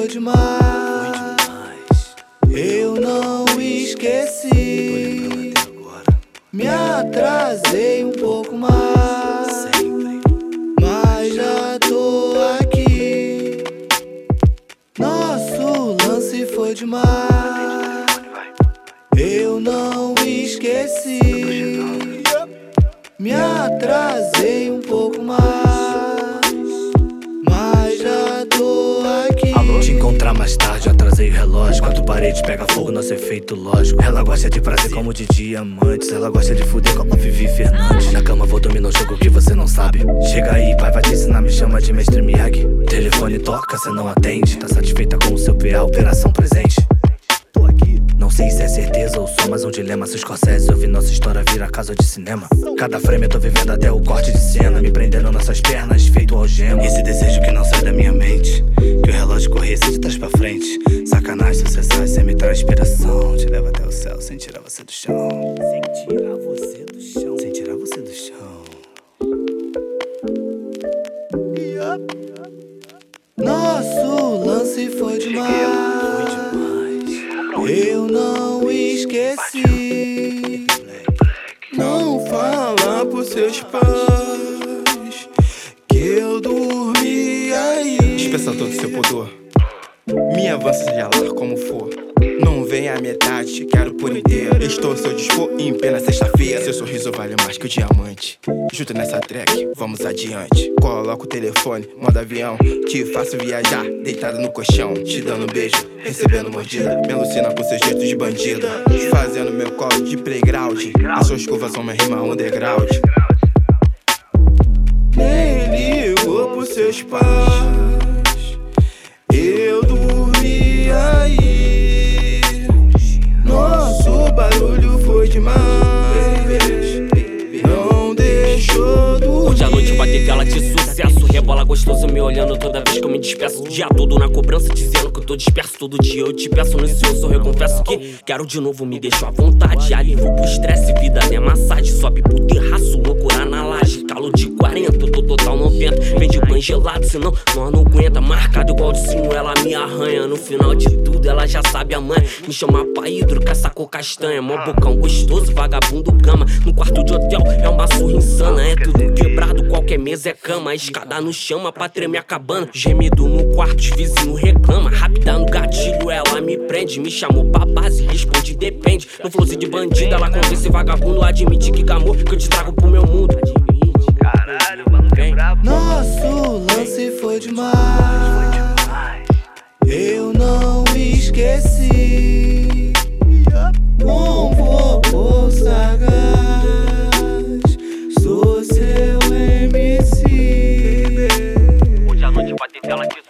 demais. Eu não esqueci. Me atrasei um pouco mais, mas já tô aqui. Nosso lance foi demais. Eu não esqueci. Me atrasei um pouco mais, mas já tô aqui. Te encontrar mais tarde, eu atrasei o relógio. Quando parede pega fogo, nosso efeito lógico. Ela gosta de prazer como de diamantes. Ela gosta de fuder como a Vivi Fernandes. Na cama vou dominar o jogo que você não sabe. Chega aí, pai vai te ensinar, me chama de mestre Miyagi. Telefone toca, cê não atende. Tá satisfeita com o seu PA, operação presente. Tô aqui. Não sei se é certeza ou só mais um dilema. Se os Scorsese ouvir nossa história vira casa de cinema. Cada frame eu tô vivendo até o corte de cena, me prendendo nessas pernas, feito algema. Esse desejo que não sai da minha mente, que o relógio corresse de trás pra frente. Sacanagem, se você sai, cê me traz inspiração. Te leva até o céu sem tirar você do chão. Sem tirar você do chão. Sem tirar você do chão. Nosso lance foi demais. Eu não esqueci. Não fala pros seus pais que eu dormi aí. Dispensa todo seu pudor, me avança seja lá como for. Não vem a metade, te quero por inteiro. Estou ao seu dispor em plena sexta-feira. Seu sorriso vale mais que o diamante. Junto nessa track, vamos adiante. Coloca o telefone, modo avião. Te faço viajar, deitado no colchão. Te dando um beijo, recebendo mordida. Me alucina com seus jeitos de bandida. Fazendo meu colo de playground. As suas curvas são minha rima underground. Nem ligou pros seus pais. Eu dormi aí. Nosso barulho foi demais. Não deixou dormir. Hoje à noite vai ter tela de sucesso. Rebola gostoso me olhando toda vez que eu me despeço. O dia todo na cobrança dizendo que eu tô disperso. Todo dia eu te peço no silencio, eu confesso que quero de novo, me deixo à vontade. Alívio pro estresse, vida é massagem. Sobe pro terraço, loucura na laje. Calor de 40, eu tô total 90. Vem de banho gelado, senão nós não aguenta. Marcado igual de sino, ela me arranha. No final de tudo, ela já sabe a mãe. Me chama pra hidro, caça com castanha. Mó bocão gostoso, vagabundo cama. No quarto de hotel é uma surra insana. É tudo quebrado, qualquer mesa é cama. A escada no chama pra tremer a cabana. Gemido no quarto, os vizinhos reclama. Rápida no gatilho, ela me prende. Me chamou pra base, responde depende. No flowzinho de bandida, ela convence vagabundo. Admite que gamou, que eu te trago pro meu mundo. Caralho, mano, que brabo. Nosso lance foi demais. Eu não esqueci. Convocou sagaz. Sou seu MC. Hoje à noite vai ter tela de